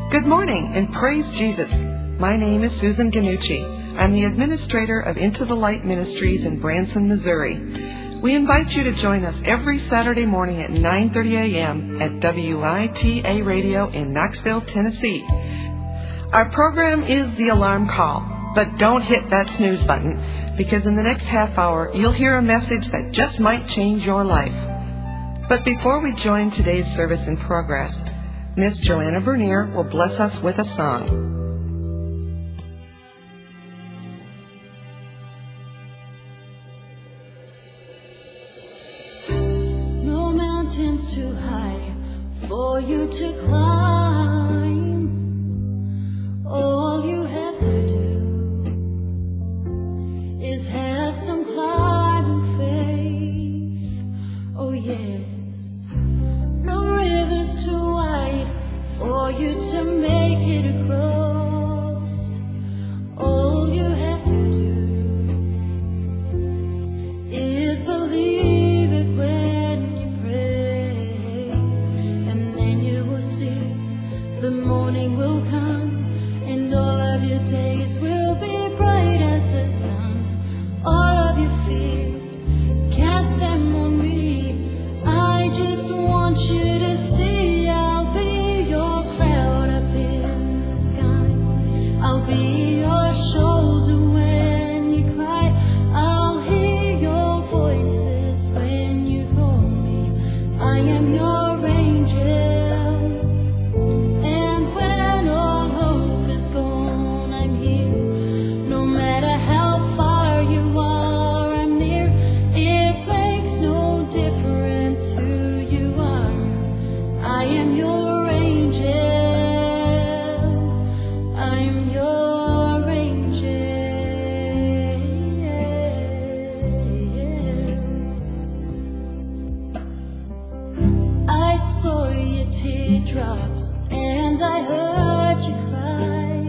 Good morning and praise Jesus. My name is Susan Ganucci. I'm the administrator of Into the Light Ministries in Branson, Missouri. We invite you to join us every Saturday morning at 9:30 a.m. at WITA Radio in Knoxville, Tennessee. Our program is The Alarm Call, but don't hit that snooze button, because in the next half hour you'll hear a message that just might change your life. But before we join today's service in progress, Miss Joanna Bernier will bless us with a song. No mountains too high for you to climb. All you have to do is have some climbing faith. Oh yes. No rivers too wide for you to make it across. All you have to do is believe it when you pray, and then you will see the morning will come, and all of your days will be bright as the sun. All of your fears, cast them on me. I just want you to see I'll be your cloud up in the sky. I'll be your shoulder when you cry. I'll hear your voices when you call me. I am your angel. And when all hope is gone, I'm here. No matter how far you are, I'm near. It makes no difference who you are. I am your angel. I'm your angel. I saw your teardrops and I heard you cry.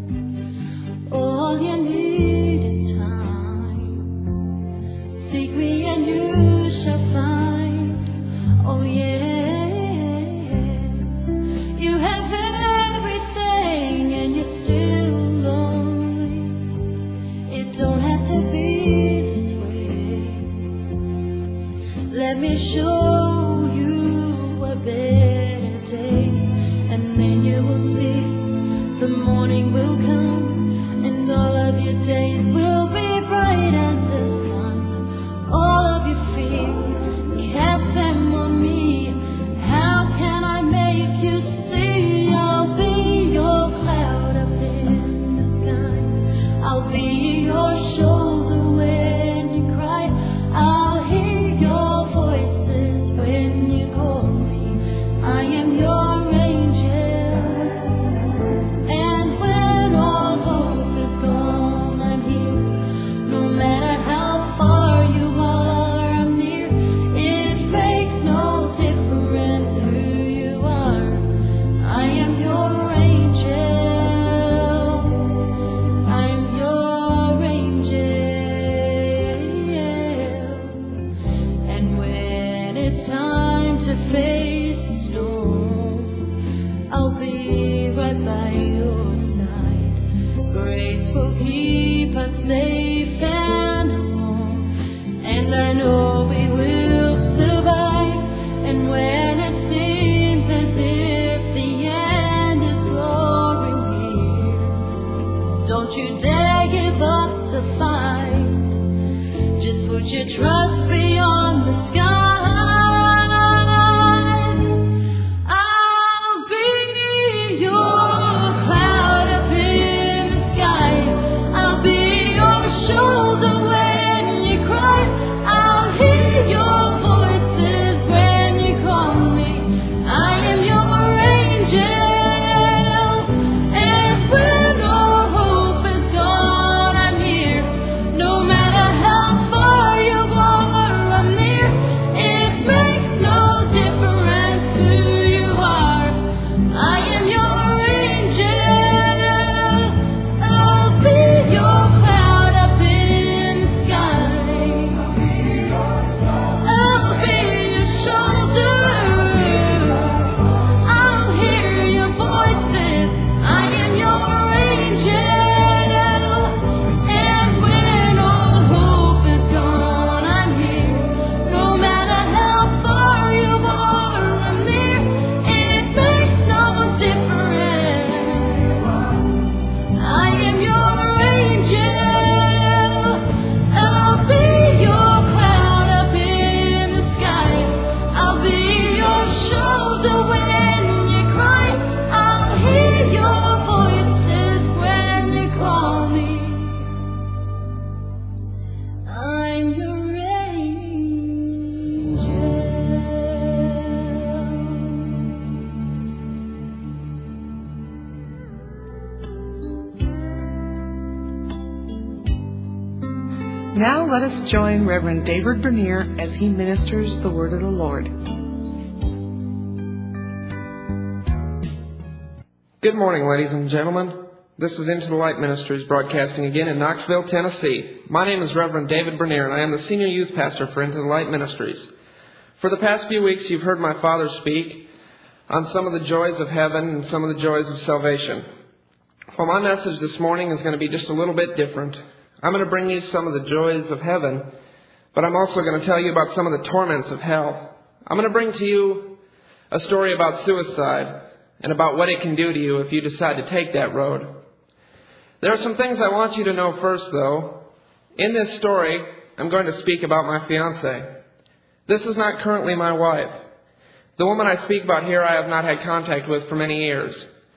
All you need is time. Seek me and you shall find. Oh yes, you have everything and you're still lonely. It don't have to be this way. Let me show you a better day, and then you will see the morning will come, and all of your days will be bright as the sun. All of your fears, cast them on me. How can I make you see I'll be your cloud up in the sky? I'll be your shoulder when you cry. I'll hear your voices when you call me. I am your angel. And when all hope is gone, I'm here. No matter how far you are, I'm near. It makes no difference who you are. I am your angel. I'm your angel. And when it's time to face the storm, I'll be right by your side. Grace will keep us safe and home, and I know we will survive. And when it seems as if the end is drawing near, don't you dare give up the fight. Just put your trust beyond the sky. Now let us join Reverend David Bernier as he ministers the word of the Lord. Good morning, ladies and gentlemen. This is Into the Light Ministries broadcasting again in Knoxville, Tennessee. My name is Reverend David Bernier, and I am the senior youth pastor for Into the Light Ministries. For the past few weeks, you've heard my father speak on some of the joys of heaven and some of the joys of salvation. Well, my message this morning is going to be just a little bit different. I'm going to bring you some of the joys of heaven, but I'm also going to tell you about some of the torments of hell. I'm going to bring to you a story about suicide and about what it can do to you if you decide to take that road. There are some things I want you to know first, though. In this story, I'm going to speak about my fiancée. This is not currently my wife. The woman I speak about here I have not had contact with for many years.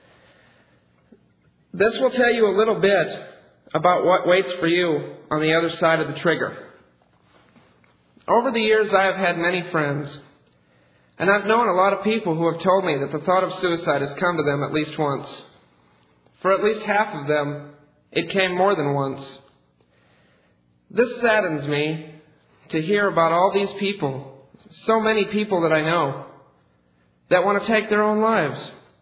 This will tell you a little bit about what waits for you on the other side of the trigger. Over the years, I have had many friends, and I've known a lot of people who have told me that the thought of suicide has come to them at least once. For at least half of them, it came more than once. This saddens me to hear about all these people, so many people that I know, that want to take their own lives.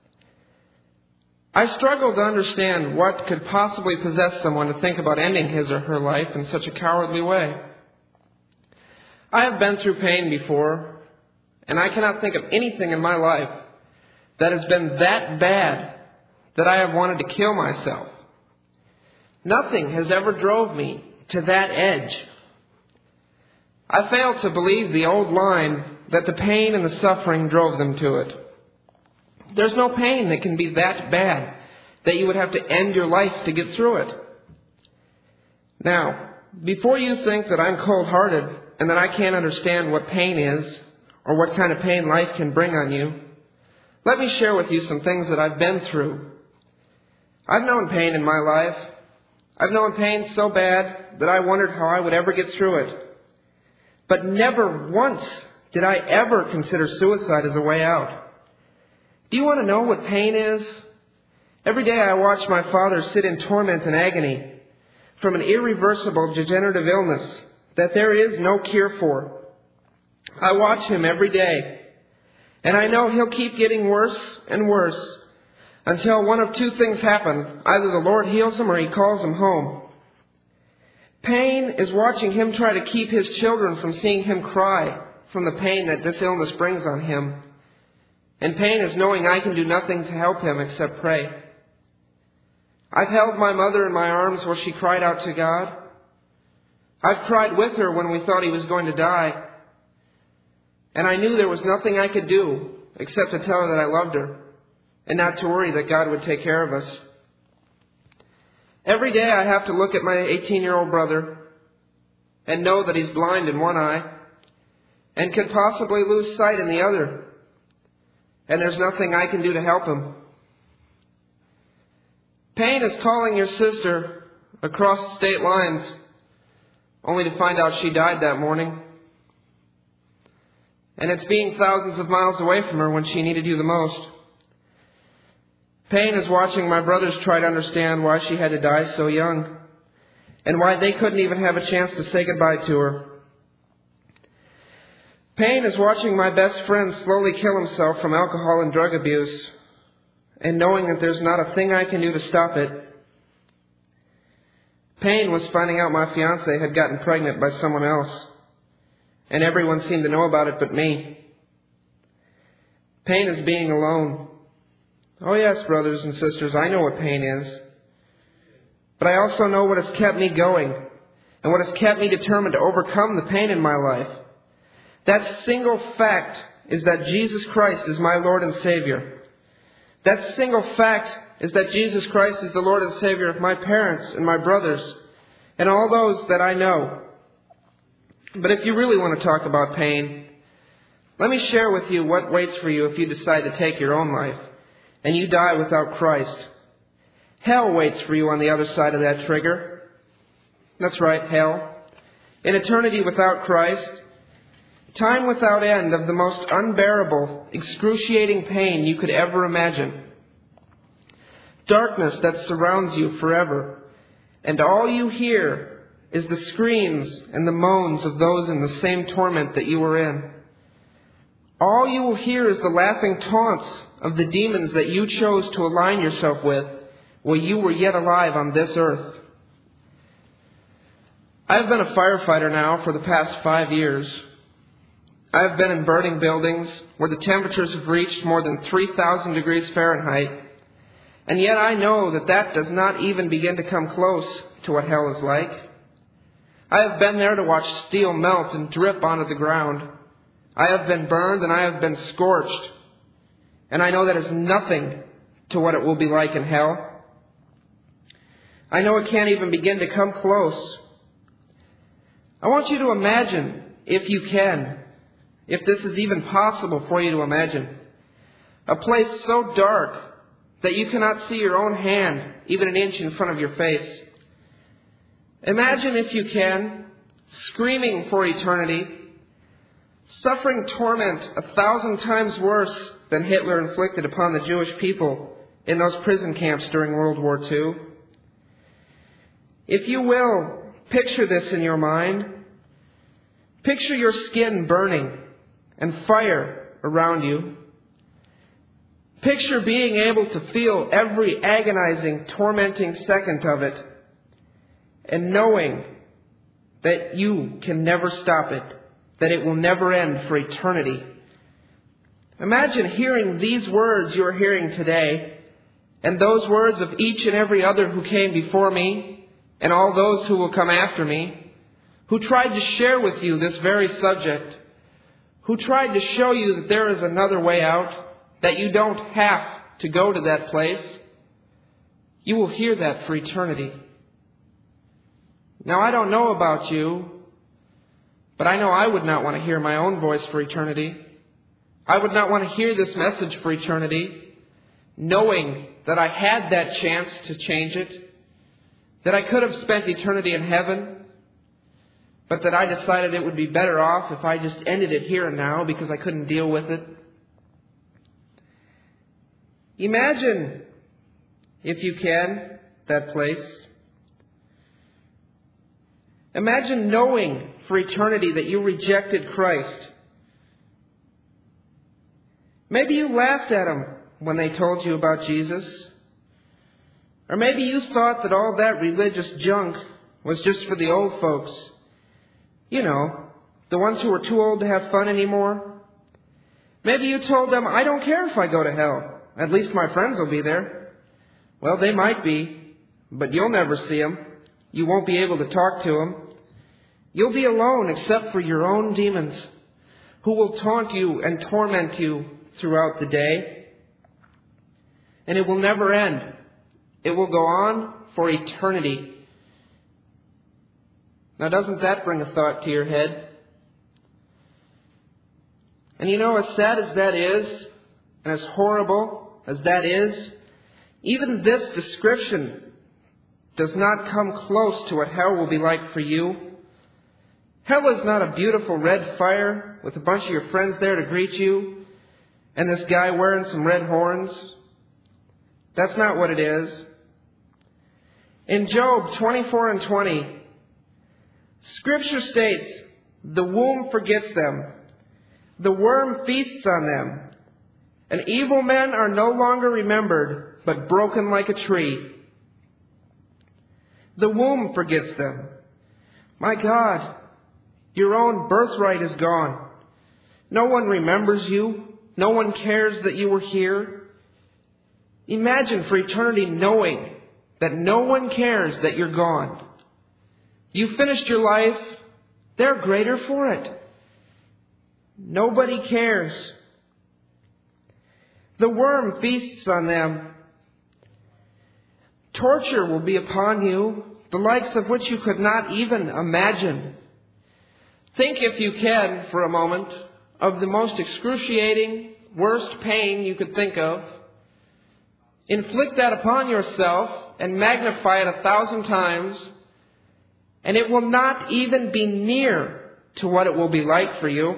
I struggle to understand what could possibly possess someone to think about ending his or her life in such a cowardly way. I have been through pain before, and I cannot think of anything in my life that has been that bad that I have wanted to kill myself. Nothing has ever drove me to that edge. I fail to believe the old line that the pain and the suffering drove them to it. There's no pain that can be that bad that you would have to end your life to get through it. Now, before you think that I'm cold-hearted and that I can't understand what pain is or what kind of pain life can bring on you, let me share with you some things that I've been through. I've known pain in my life. I've known pain so bad that I wondered how I would ever get through it. But never once did I ever consider suicide as a way out. Do you want to know what pain is? Every day I watch my father sit in torment and agony from an irreversible degenerative illness that there is no cure for. I watch him every day, and I know he'll keep getting worse and worse until one of two things happen. Either the Lord heals him or He calls him home. Pain is watching him try to keep his children from seeing him cry from the pain that this illness brings on him. And pain is knowing I can do nothing to help him except pray. I've held my mother in my arms while she cried out to God. I've cried with her when we thought he was going to die. And I knew there was nothing I could do except to tell her that I loved her and not to worry that God would take care of us. Every day I have to look at my 18-year-old brother and know that he's blind in one eye and could possibly lose sight in the other. And there's nothing I can do to help him. Pain is calling your sister across state lines only to find out she died that morning. And it's being thousands of miles away from her when she needed you the most. Pain is watching my brothers try to understand why she had to die so young and why they couldn't even have a chance to say goodbye to her. Pain is watching my best friend slowly kill himself from alcohol and drug abuse and knowing that there's not a thing I can do to stop it. Pain was finding out my fiancée had gotten pregnant by someone else, and everyone seemed to know about it but me. Pain is being alone. Oh yes, brothers and sisters, I know what pain is. But I also know what has kept me going and what has kept me determined to overcome the pain in my life. That single fact is that Jesus Christ is my Lord and Savior. That single fact is that Jesus Christ is the Lord and Savior of my parents and my brothers and all those that I know. But if you really want to talk about pain, let me share with you what waits for you if you decide to take your own life and you die without Christ. Hell waits for you on the other side of that trigger. That's right, hell. An eternity without Christ. Time without end of the most unbearable, excruciating pain you could ever imagine. Darkness that surrounds you forever. And all you hear is the screams and the moans of those in the same torment that you were in. All you will hear is the laughing taunts of the demons that you chose to align yourself with while you were yet alive on this earth. I have been a firefighter now for the past 5 years. I have been in burning buildings where the temperatures have reached more than 3,000 degrees Fahrenheit, and yet I know that that does not even begin to come close to what hell is like. I have been there to watch steel melt and drip onto the ground. I have been burned and I have been scorched, and I know that is nothing to what it will be like in hell. I know it can't even begin to come close. I want you to imagine, if you can, if this is even possible for you to imagine, a place so dark that you cannot see your own hand even an inch in front of your face. Imagine, if you can, screaming for eternity, suffering torment 1,000 times worse than Hitler inflicted upon the Jewish people in those prison camps during World War II. If you will, picture this in your mind. Picture your skin burning and fire around you. Picture being able to feel every agonizing, tormenting second of it, and knowing that you can never stop it, that it will never end for eternity. Imagine hearing these words you're hearing today, and those words of each and every other who came before me, and all those who will come after me, who tried to share with you this very subject, who tried to show you that there is another way out, that you don't have to go to that place. You will hear that for eternity. Now, I don't know about you, but I know I would not want to hear my own voice for eternity. I would not want to hear this message for eternity, knowing that I had that chance to change it, that I could have spent eternity in heaven, but that I decided it would be better off if I just ended it here and now because I couldn't deal with it. Imagine, if you can, that place. Imagine knowing for eternity that you rejected Christ. Maybe you laughed at them when they told you about Jesus. Or maybe you thought that all that religious junk was just for the old folks. You know, the ones who were too old to have fun anymore. Maybe you told them, I don't care if I go to hell. At least my friends will be there. Well, they might be, but you'll never see them. You won't be able to talk to them. You'll be alone except for your own demons, who will taunt you and torment you throughout the day. And it will never end. It will go on for eternity. Now, doesn't that bring a thought to your head? And you know, as sad as that is, and as horrible as that is, even this description does not come close to what hell will be like for you. Hell is not a beautiful red fire with a bunch of your friends there to greet you, and this guy wearing some red horns. That's not what it is. In Job 24 and 20, Scripture states, the womb forgets them, the worm feasts on them, and evil men are no longer remembered, but broken like a tree. The womb forgets them. My God, your own birthright is gone. No one remembers you. No one cares that you were here. Imagine for eternity knowing that no one cares that you're gone. You finished your life. They're greater for it. Nobody cares. The worm feasts on them. Torture will be upon you, the likes of which you could not even imagine. Think, if you can, for a moment, of the most excruciating, worst pain you could think of. Inflict that upon yourself and magnify it 1,000 times, and it will not even be near to what it will be like for you.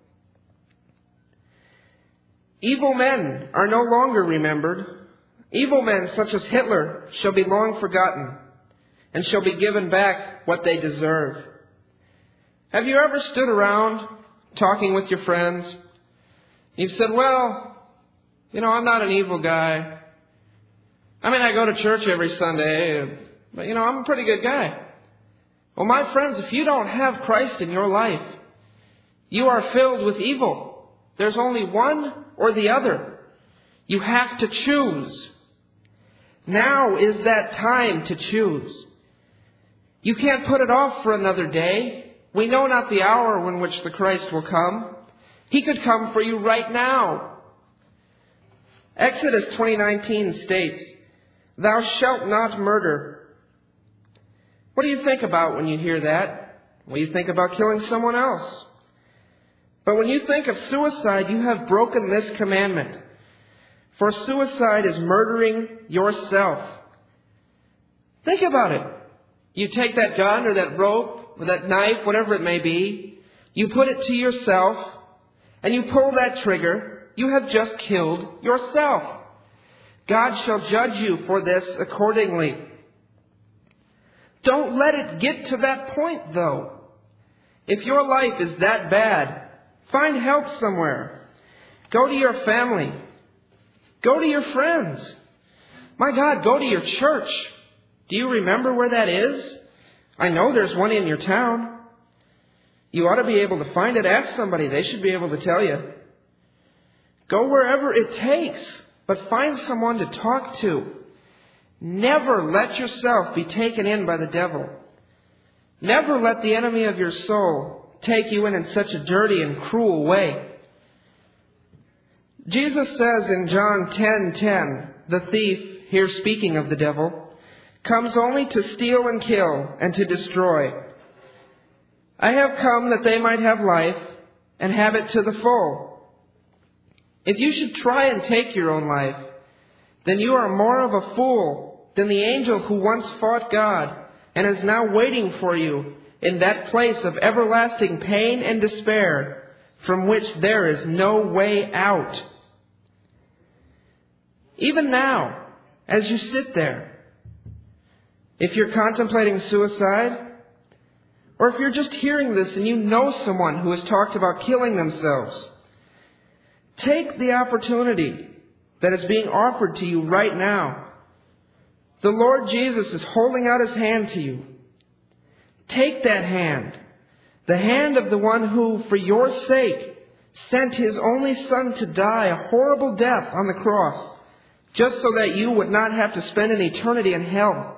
Evil men are no longer remembered. Evil men such as Hitler shall be long forgotten. and shall be given back what they deserve. Have you ever stood around talking with your friends? You've said, well, I'm not an evil guy. I go to church every Sunday, but I'm a pretty good guy. Well, my friends, if you don't have Christ in your life, you are filled with evil. There's only one or the other. You have to choose. Now is that time to choose. You can't put it off for another day. We know not the hour in which the Christ will come. He could come for you right now. Exodus 20:19 states, "Thou shalt not murder." What do you think about when you hear that? Well, you think about killing someone else. But when you think of suicide, you have broken this commandment. For suicide is murdering yourself. Think about it. You take that gun or that rope or that knife, whatever it may be, you put it to yourself, and you pull that trigger, you have just killed yourself. God shall judge you for this accordingly. Don't let it get to that point, though. If your life is that bad, find help somewhere. Go to your family. Go to your friends. My God, go to your church. Do you remember where that is? I know there's one in your town. You ought to be able to find it. Ask somebody. They should be able to tell you. Go wherever it takes, but find someone to talk to. Never let yourself be taken in by the devil. Never let the enemy of your soul take you in such a dirty and cruel way. Jesus says in John 10:10, the thief, here speaking of the devil, comes only to steal and kill and to destroy. I have come that they might have life and have it to the full. If you should try and take your own life, then you are more of a fool than the angel who once fought God and is now waiting for you in that place of everlasting pain and despair from which there is no way out. Even now, as you sit there, if you're contemplating suicide, or if you're just hearing this and you know someone who has talked about killing themselves, take the opportunity that is being offered to you right now. The Lord Jesus is holding out His hand to you. Take that hand, the hand of the one who, for your sake, sent His only Son to die a horrible death on the cross, just so that you would not have to spend an eternity in hell.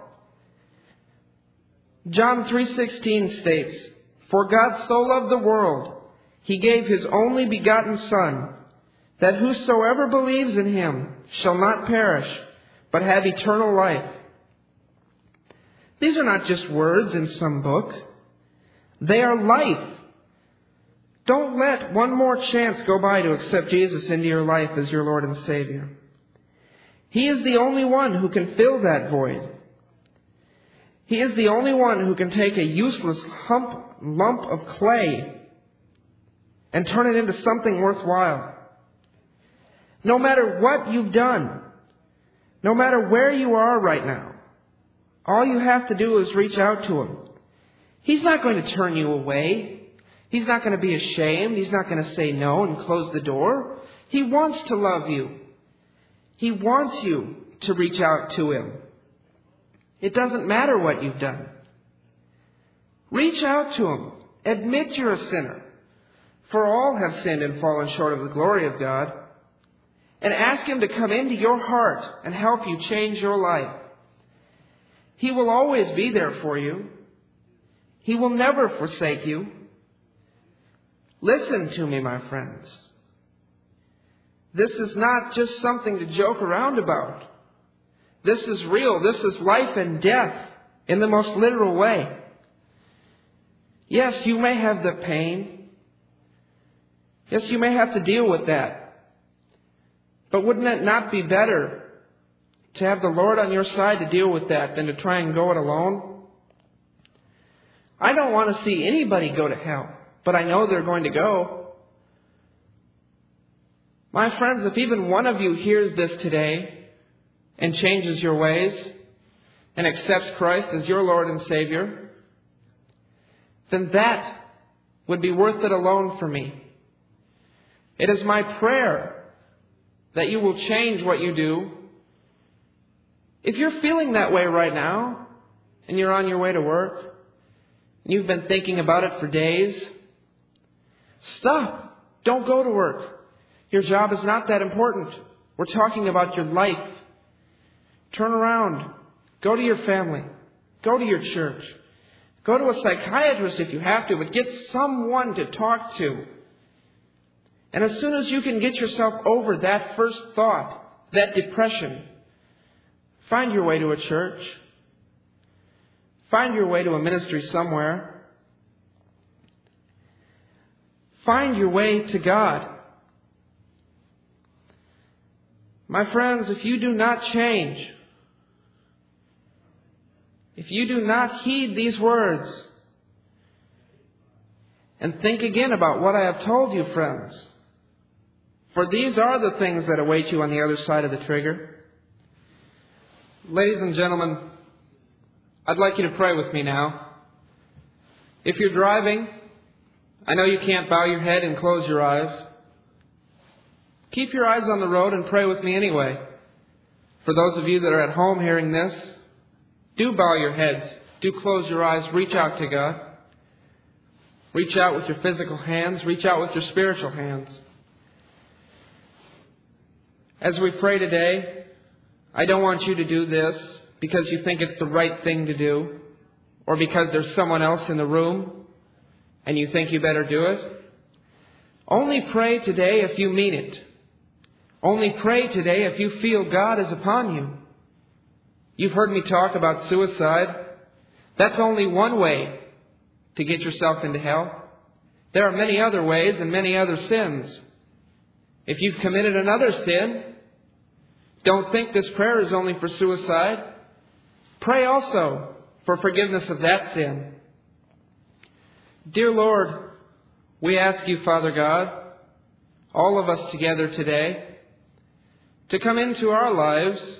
John 3:16 states, "For God so loved the world, He gave His only begotten Son, that whosoever believes in Him shall not perish, but have eternal life." These are not just words in some book. They are life. Don't let one more chance go by to accept Jesus into your life as your Lord and Savior. He is the only one who can fill that void. He is the only one who can take a useless lump of clay and turn it into something worthwhile. No matter what you've done, no matter where you are right now, all you have to do is reach out to Him. He's not going to turn you away. He's not going to be ashamed. He's not going to say no and close the door. He wants to love you. He wants you to reach out to Him. It doesn't matter what you've done. Reach out to Him. Admit you're a sinner. For all have sinned and fallen short of the glory of God. And ask Him to come into your heart and help you change your life. He will always be there for you. He will never forsake you. Listen to me, my friends. This is not just something to joke around about. This is real. This is life and death in the most literal way. Yes, you may have the pain. Yes, you may have to deal with that. But wouldn't it not be better to have the Lord on your side to deal with that than to try and go it alone? I don't want to see anybody go to hell, but I know they're going to go. My friends, if even one of you hears this today and changes your ways, and accepts Christ as your Lord and Savior, then that would be worth it alone for me. It is my prayer that you will change what you do. If you're feeling that way right now, and you're on your way to work, and you've been thinking about it for days, stop. Don't go to work. Your job is not that important. We're talking about your life. Turn around. Go to your family. Go to your church. Go to a psychiatrist if you have to, but get someone to talk to. And as soon as you can get yourself over that first thought, that depression, find your way to a church. Find your way to a ministry somewhere. Find your way to God. My friends, if you do not change, if you do not heed these words, and think again about what I have told you, friends, for these are the things that await you on the other side of the trigger. Ladies and gentlemen, I'd like you to pray with me now. If you're driving, I know you can't bow your head and close your eyes. Keep your eyes on the road and pray with me anyway. For those of you that are at home hearing this, do bow your heads. Do close your eyes. Reach out to God. Reach out with your physical hands. Reach out with your spiritual hands. As we pray today, I don't want you to do this because you think it's the right thing to do, or because there's someone else in the room and you think you better do it. Only pray today if you mean it. Only pray today if you feel God is upon you. You've heard me talk about suicide. That's only one way to get yourself into hell. There are many other ways and many other sins. If you've committed another sin, don't think this prayer is only for suicide. Pray also for forgiveness of that sin. Dear Lord, we ask you, Father God, all of us together today, to come into our lives,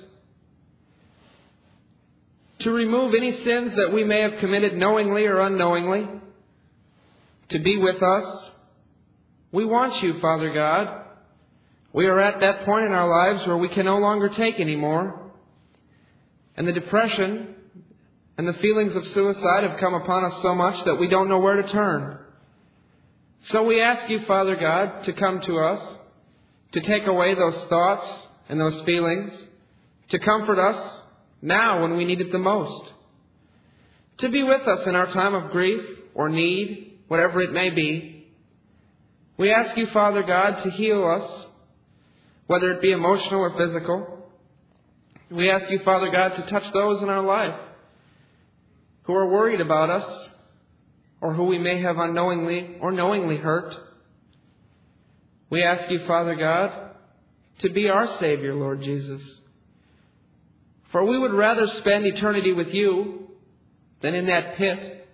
to remove any sins that we may have committed knowingly or unknowingly, to be with us. We want you, Father God. We are at that point in our lives where we can no longer take anymore. And the depression and the feelings of suicide have come upon us so much that we don't know where to turn. So we ask you, Father God, to come to us, to take away those thoughts and those feelings, to comfort us now when we need it the most, to be with us in our time of grief or need, whatever it may be. We ask you, Father God, to heal us, whether it be emotional or physical. We ask you, Father God, to touch those in our life who are worried about us or who we may have unknowingly or knowingly hurt. We ask you, Father God, to be our Savior, Lord Jesus. For we would rather spend eternity with you than in that pit.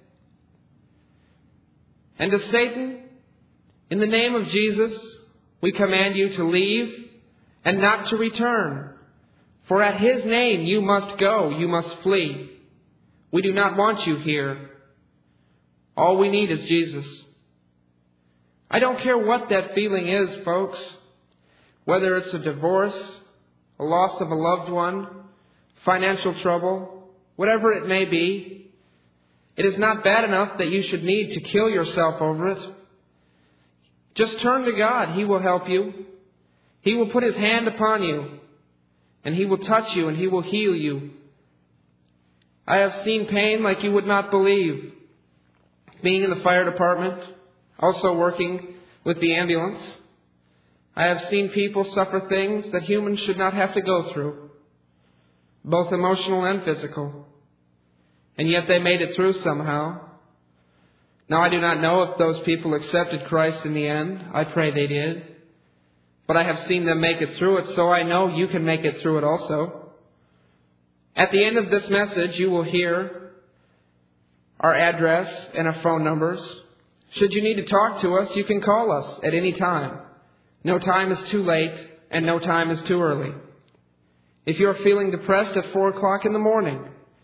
And to Satan, in the name of Jesus, we command you to leave and not to return. For at his name you must go, you must flee. We do not want you here. All we need is Jesus. I don't care what that feeling is, folks. Whether it's a divorce, a loss of a loved one, financial trouble, whatever it may be, it is not bad enough that you should need to kill yourself over it. Just turn to God. He will help you. He will put his hand upon you, and he will touch you, and he will heal you. I have seen pain like you would not believe. Being in the fire department, also working with the ambulance, I have seen people suffer things that humans should not have to go through, both emotional and physical. And yet they made it through somehow. Now I do not know if those people accepted Christ in the end. I pray they did. But I have seen them make it through it, so I know you can make it through it also. At the end of this message, you will hear our address and our phone numbers. Should you need to talk to us, you can call us at any time. No time is too late, and no time is too early. If you're feeling depressed at 4 o'clock in the morning,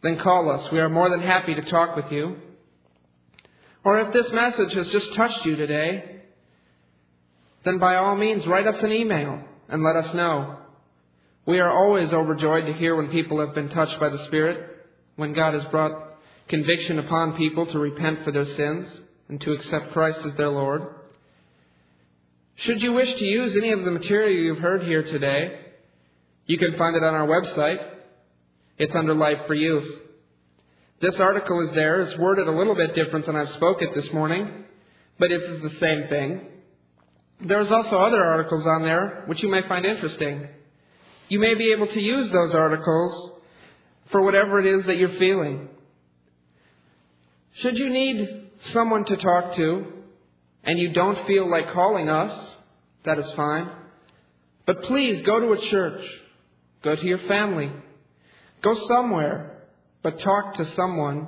then call us. We are more than happy to talk with you. Or if this message has just touched you today, then by all means write us an email and let us know. We are always overjoyed to hear when people have been touched by the Spirit, when God has brought conviction upon people to repent for their sins and to accept Christ as their Lord. Should you wish to use any of the material you've heard here today, you can find it on our website. It's under Life for Youth. This article is there. It's worded a little bit different than I've spoke it this morning, but it is the same thing. There's also other articles on there which you may find interesting. You may be able to use those articles for whatever it is that you're feeling. Should you need someone to talk to and you don't feel like calling us, that is fine. But please go to a church. Go to your family. Go somewhere, but talk to someone.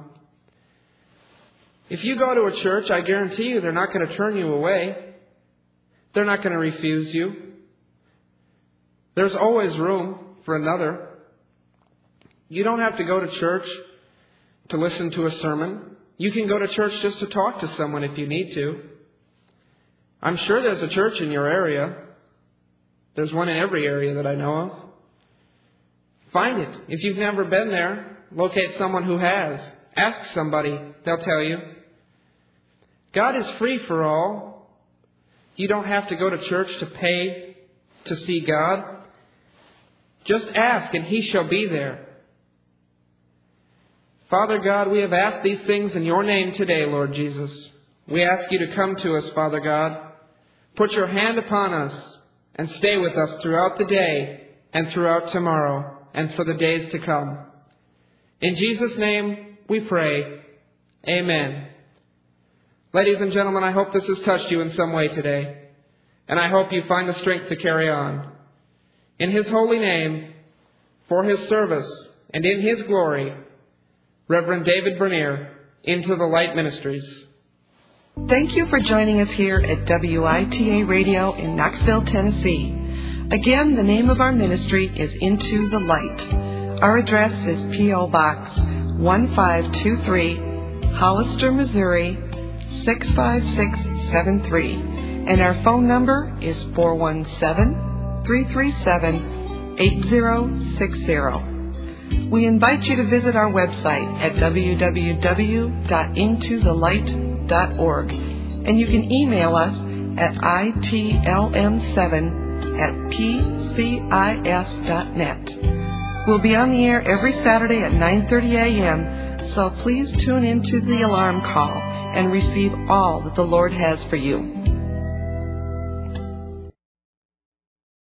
If you go to a church, I guarantee you they're not going to turn you away. They're not going to refuse you. There's always room for another. You don't have to go to church to listen to a sermon. You can go to church just to talk to someone if you need to. I'm sure there's a church in your area. There's one in every area that I know of. Find it. If you've never been there, locate someone who has. Ask somebody. They'll tell you. God is free for all. You don't have to go to church to pay to see God. Just ask and He shall be there. Father God, we have asked these things in your name today, Lord Jesus. We ask you to come to us, Father God. Put your hand upon us and stay with us throughout the day and throughout tomorrow and for the days to come. In Jesus' name we pray. Amen. Ladies and gentlemen, I hope this has touched you in some way today. And I hope you find the strength to carry on. In His holy name, for His service, and in His glory, Reverend David Bernier, Into the Light Ministries. Thank you for joining us here at WITA Radio in Knoxville, Tennessee. Again, the name of our ministry is Into the Light. Our address is P.O. Box 1523, Hollister, Missouri 65673. And our phone number is 417-337-8060. We invite you to visit our website at www.intothelight.org, and you can email us at itlm7@pcis.net. We'll be on the air every Saturday at 9:30 a.m., so please tune in to the alarm call and receive all that the Lord has for you.